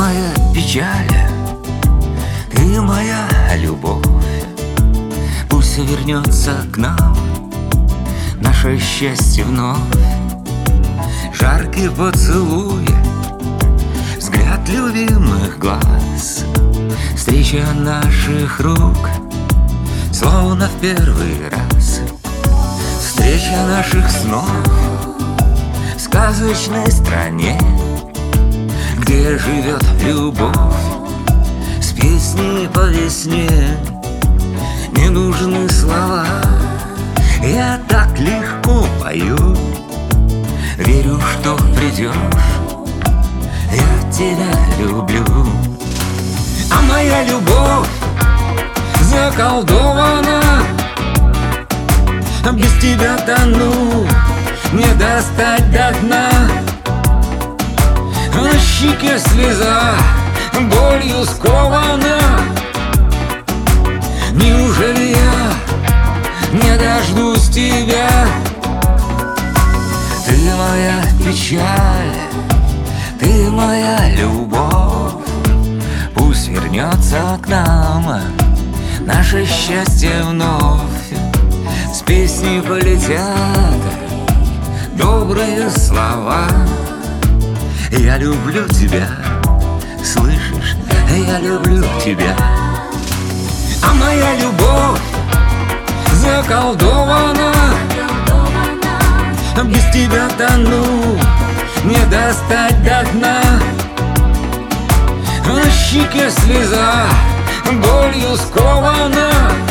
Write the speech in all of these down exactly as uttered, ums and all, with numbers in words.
моя печаль, ты моя любовь. Пусть вернется к нам наше счастье вновь. Жаркий поцелуй, взгляд любимых глаз, встреча наших рук, словно в первый раз. Встреча наших снов в сказочной стране, где живет любовь с песней по весне. Не нужны слова, я так легко пою. Верю, что придешь, я тебя люблю. А моя любовь заколдована, без тебя тону, не достать до дна. На щеке слеза, болью скована. Неужели я не дождусь тебя? Ты моя печаль, ты моя любовь. Пусть вернется к нам наше счастье вновь. С песней полетят добрые слова. Я люблю тебя, слышишь, я люблю тебя. А моя любовь заколдована, без тебя тону, не достать до дна. На щеке слеза, болью скована.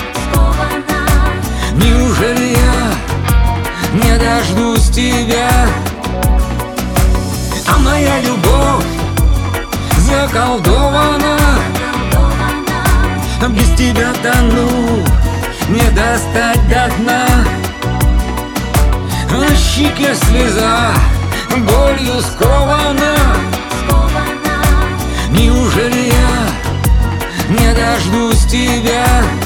Неужели я не дождусь тебя? А моя любовь заколдована, без тебя тону, не достать до дна. На щеке слеза, болью скована. Неужели я не дождусь тебя?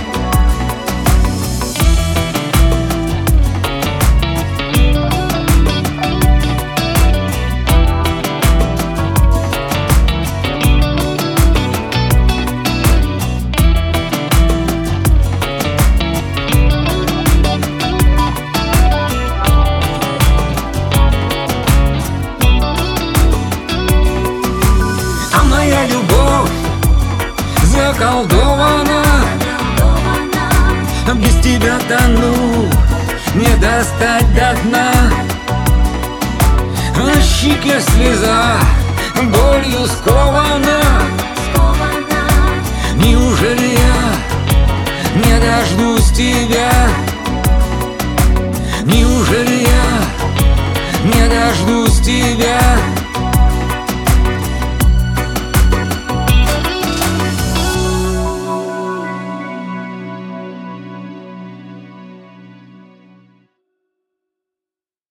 Любовь заколдована, без тебя тону, не достать до дна. На щеке слеза, болью скована.